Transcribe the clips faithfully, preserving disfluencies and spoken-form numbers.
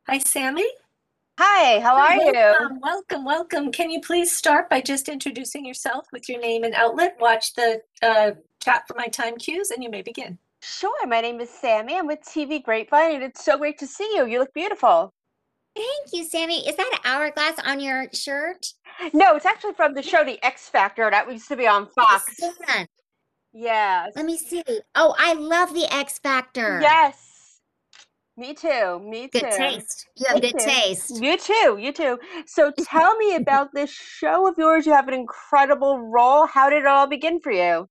Hi, Sammy. Hi, how Hi, are you? welcome, welcome, welcome. Can you please start by just introducing yourself with your name and outlet? Watch the uh, chat for my time cues, and you may begin. Sure, my name is Sammy. I'm with T V Grapevine, and it's so great to see you. You look beautiful. Thank you, Sammy. Is that an hourglass on your shirt? No, it's actually from the show The X Factor that used to be on Yes, Fox. Susan. Let Yes. me see. Oh, I love the X Factor. Yes. Me too. Me Good too. taste. You have Me good too. taste. You too. You too. So tell me about this show of yours. You have an incredible role. How did it all begin for you?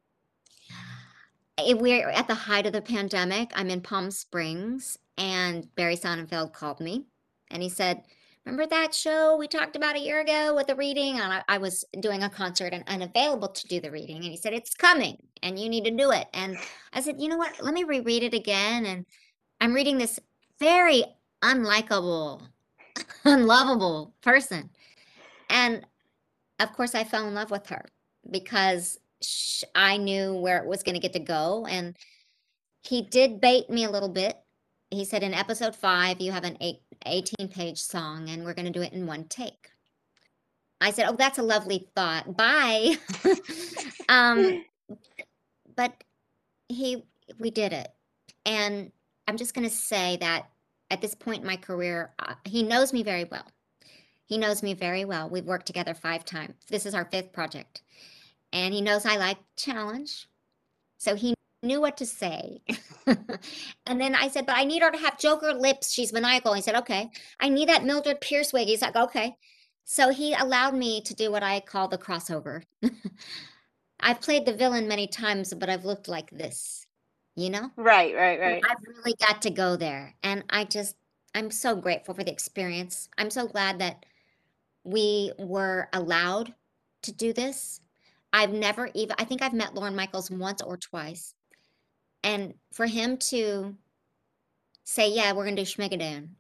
Eh, We're at the height of the pandemic. I'm in Palm Springs, and Barry Sonnenfeld called me, and he said, "Remember that show we talked about a year ago with the reading?" And I, I was doing a concert and unavailable to do the reading, and he said, "It's coming, and you need to do it." And I said, "You know what? Let me reread it again." And I'm reading this very unlikable, unlovable person. And of course, I fell in love with her because sh I knew where it was going to get to go. And he did bait me a little bit. He said, in episode five, you have an eight, eighteen page song, and we're going to do it in one take. I said, "Oh, that's a lovely thought. Bye." um, but he, we did it. And I'm just going to say that at this point in my career, uh, he knows me very well. He knows me very well. We've worked together five times. This is our fifth project. And he knows I like challenge. So he knew what to say. And then I said, "But I need her to have Joker lips. She's maniacal." He said, "Okay." "I need that Mildred Pierce wig." He's like, "Okay." So he allowed me to do what I call the crossover. I've played the villain many times, but I've looked like this, you know? Right, right, And right. I've really got to go there. And I just, I'm so grateful for the experience. I'm so glad that we were allowed to do this. I've never even, I think I've met Lorne Michaels once or twice. And for him to say, "Yeah, we're going to do Schmigadoon,"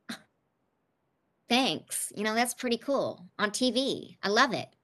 thanks. You know, that's pretty cool on T V. I love it.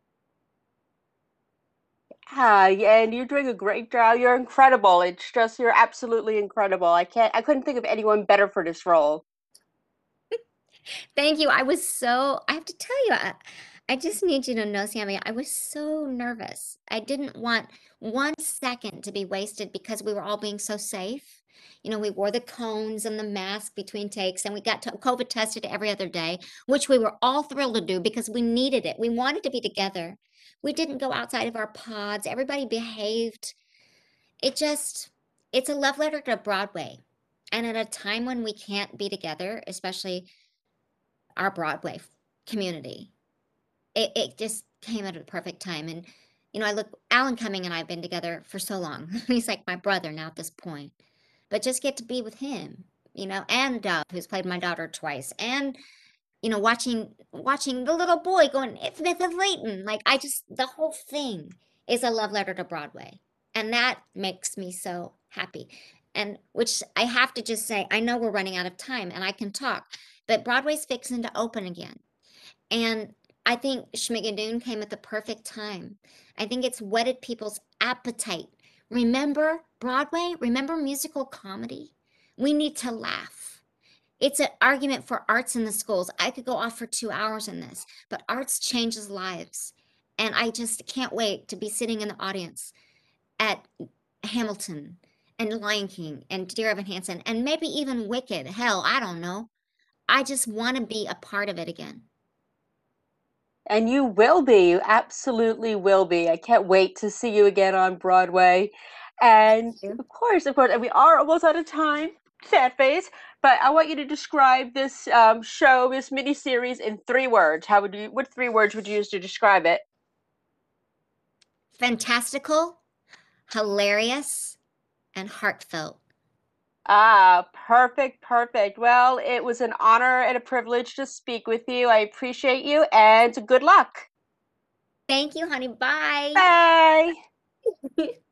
Ah, yeah, and you're doing a great job. You're incredible. It's just you're absolutely incredible. I can't I couldn't think of anyone better for this role. Thank you. I was so, I have to tell you, I, I just need you to know, Sammy, I was so nervous. I didn't want one second to be wasted because we were all being so safe. You know, we wore the cones and the mask between takes, and we got to COVID tested every other day, which we were all thrilled to do because we needed it. We wanted to be together. We didn't go outside of our pods. Everybody behaved. It just, it's a love letter to Broadway. And at a time when we can't be together, especially our Broadway f- community. It, it just came at a perfect time. And, you know, I look, Alan Cumming and I have been together for so long. He's like my brother now at this point. But just get to be with him, you know, and Dove, who's played my daughter twice, and, you know, watching watching the little boy going, "It's Missus Layton." Like, I just, the whole thing is a love letter to Broadway. And that makes me so happy. And which I have to just say, I know we're running out of time and I can talk, but Broadway's fixing to open again. And I think Schmigadoon came at the perfect time. I think it's whetted people's appetite. Remember Broadway? Remember musical comedy? We need to laugh. It's an argument for arts in the schools. I could go off for two hours in this, but arts changes lives. And I just can't wait to be sitting in the audience at Hamilton and Lion King and Dear Evan Hansen and maybe even Wicked. Hell, I don't know. I just want to be a part of it again. And you will be. You absolutely will be. I can't wait to see you again on Broadway. And of course, of course, and we are almost out of time, sad face, but I want you to describe this um, show, this miniseries in three words. How would you, what three words would you use to describe it? Fantastical, hilarious, and heartfelt. Ah, perfect, perfect. Well, it was an honor and a privilege to speak with you. I appreciate you and good luck. Thank you, honey. Bye. Bye.